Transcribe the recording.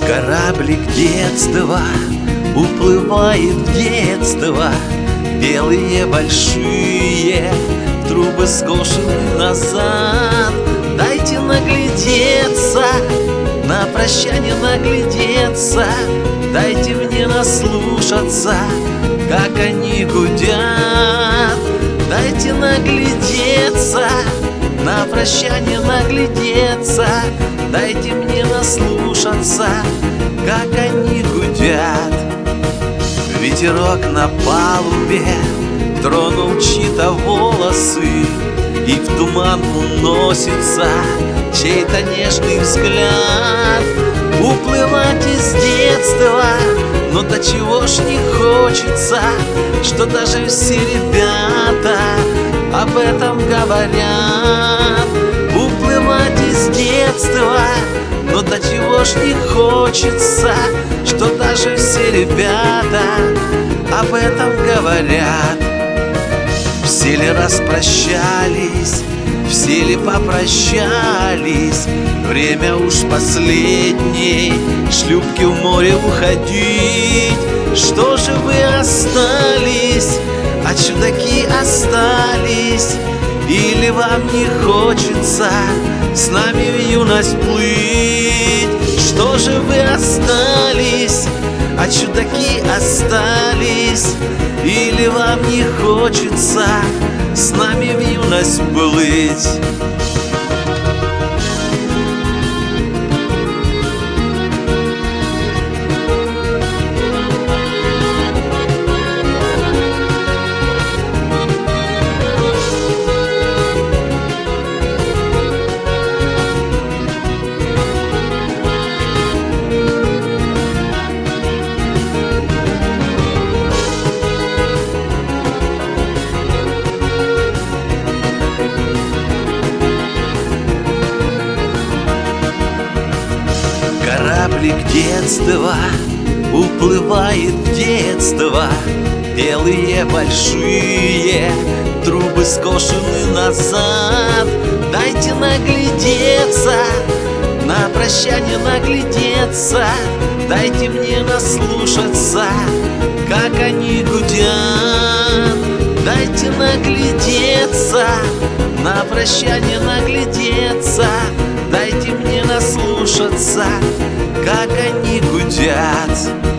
Кораблик детства уплывает в детство. Белые большие трубы скошены назад. Дайте наглядеться, на прощание наглядеться. Дайте мне наслушаться, как они гудят. Дайте наглядеться, на прощание наглядеться. Дайте мне наслушаться, как они гудят. Ветерок на палубе тронул чьи-то волосы, и в туман уносится чей-то нежный взгляд. Уплывать из детства, но до чего ж не хочется, что даже все ребята об этом говорят. Уплывать из детства, но до чего ж не хочется, что даже все ребята об этом говорят. Все ли распрощались, все ли попрощались? Время уж последней шлюпки в море уходить. Что же вы остались, а чудаки остались? Или вам не хочется с нами в юность плыть? Что же вы остались, а чудаки остались? Или вам не хочется с нами в юность плыть? Кораблик детства уплывает в детство. Белые большие трубы скошены назад. Дайте наглядеться, на прощание наглядеться. Дайте мне наслушаться, как они гудят. Дайте наглядеться, на прощание наглядеться. Дайте мне наслушаться, как они гудят.